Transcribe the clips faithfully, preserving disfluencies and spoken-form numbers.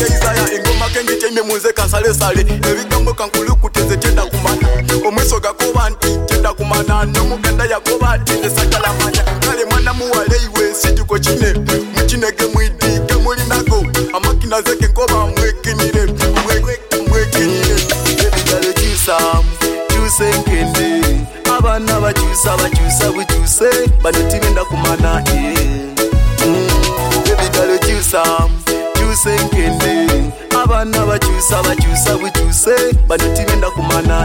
ye Isaya ingoma kengi cheme munze kansale sale ebigambo kankulu kuteze tenda kumana omweso gakoba nti tenda kumana nomuganda yakoba ati nesakala manya kale mwana muwale iwe situko chine muchinege mwidi kemuli nago amakina zeke nkoba mwekinire mwekinire ebigale kyusa kyuse nkende abana bakyusa bakyusa bukyuse banotibenda kumana ebigale kyusa kyuse nkende abana bakyusa bakyusa bukyuse banotibenda kumana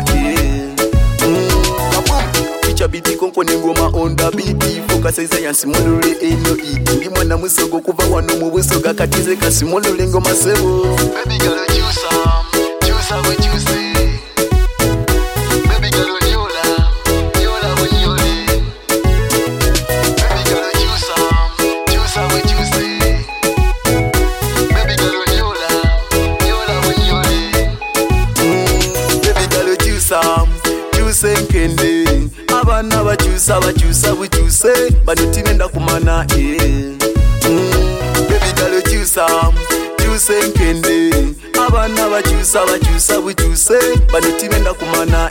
Kicha biti konko nengoma onda biti Foka saiza yansimulule eno iti Ndi mwana musogo kuva wano mubusoga katize kasimulule ngoma sebo Baby girl chusa, chusa we chuse Baby girl nyola, nyola we nyole Baby girl chusa, chusa we chuse Baby girl nyola, nyola we nyole Baby girl chusa, chuse nkende abana bakyusa bakyusa bukyuse banotibenda kumana baby girl kyusa kyuse nkende abana bakyusa bakyusa bukyuse banotibenda kumana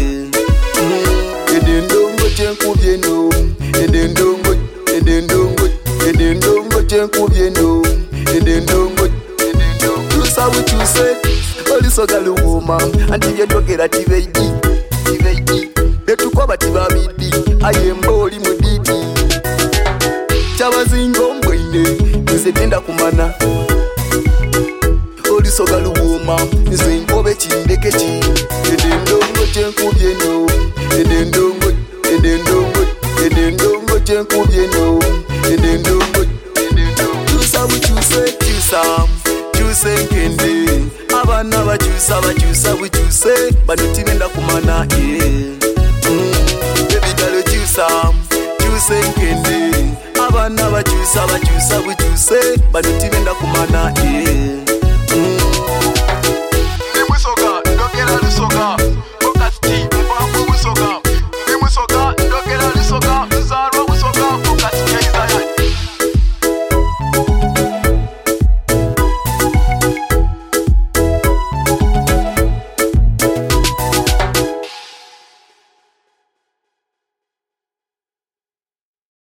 edendongo kyenkubyeno edendongo edendongo edendongo kyenkubyeno edendongo edendongo kyusa bukyuse olisoga luwuma anti byetogera tibeidi tibeidi betukoba tibabidi ayemboli mudidi chabazingo mbwine nze tenda kumana olisoga luwuma nze nkobe kindekeki edendongo kyenkubyeno edendongo edendongo edendongo kyenkubyeno edendongo edendongo kyusa bukyuse kyusa kyuse nkende abana bakyusa bakyusa bukyuse banotibenda kumana baby girl kyusa kyuse nkende abana bakyusa bakyusa bukyuse banotibenda kumana